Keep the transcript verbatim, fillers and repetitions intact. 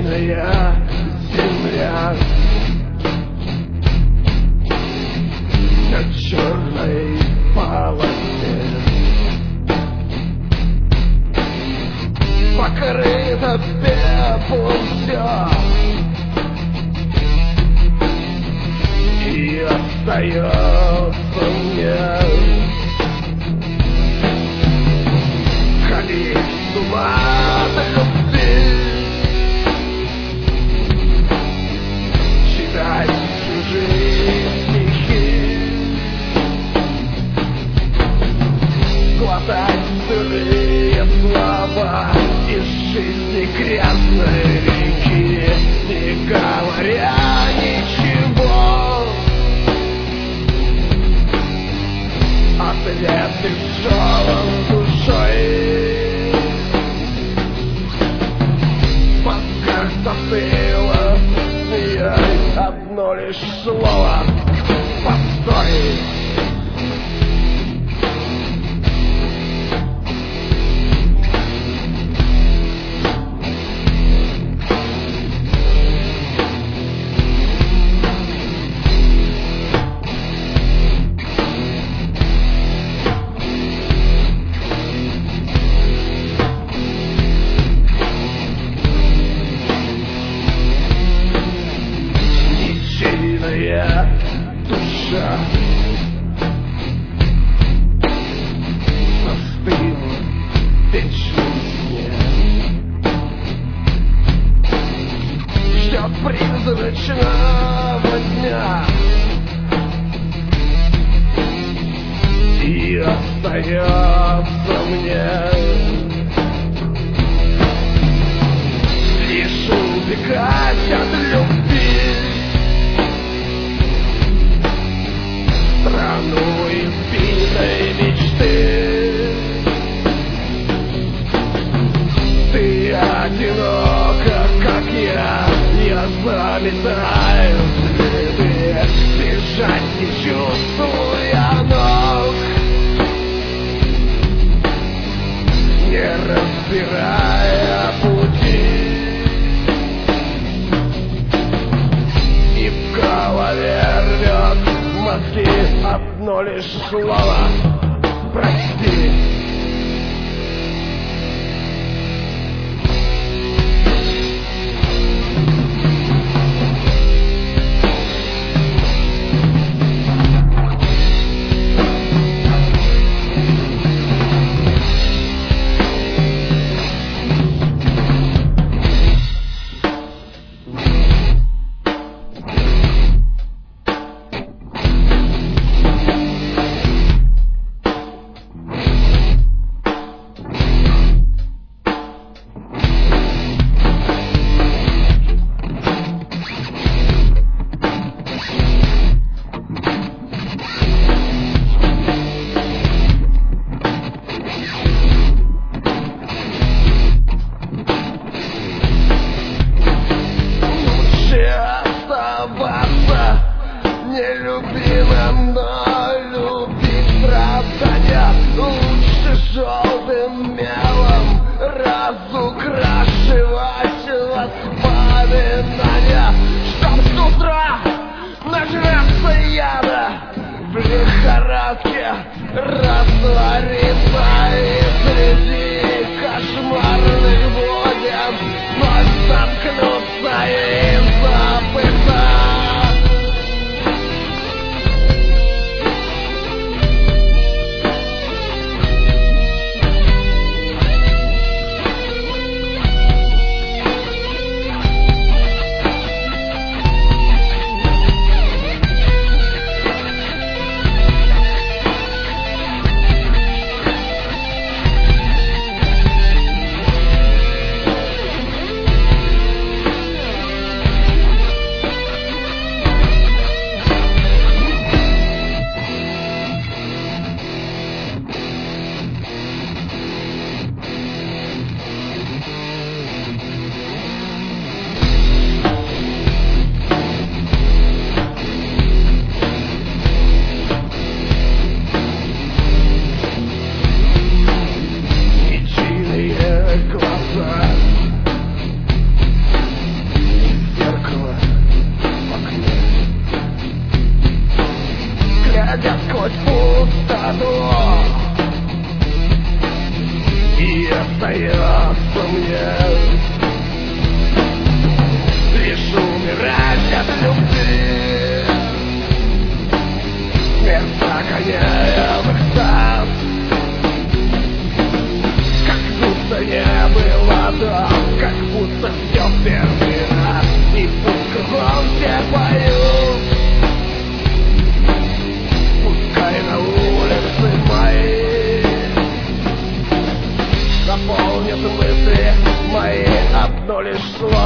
Сильная земля на черной полосе покрыто пеплом все, и остается мне ходить с ума от любви, читать чужие стихи, глотать сырые слова из жизни грязной реки, не говоря ничего. Ответ тяжелым душой подсказ застыло, ей одно лишь слово: постой. Душа застыла в вечном сне, ждет призрачного дня, и остается мне лишь убегать от любви, страну избитой мечты. Ты одинока, как я, я заметаю следы, бежать не чувствуя ног, не разбирая пути, и в голове рвет мозги одно лишь слово: прости. Нелюбимым, но любить правда нет. Лучше желтым мелом разукрашивать воспоминания, чтоб с утра нажраться яда в лихорадке раствориться, и среди кошмарных будем вновь заткнуться и забыться. всего лишь слов.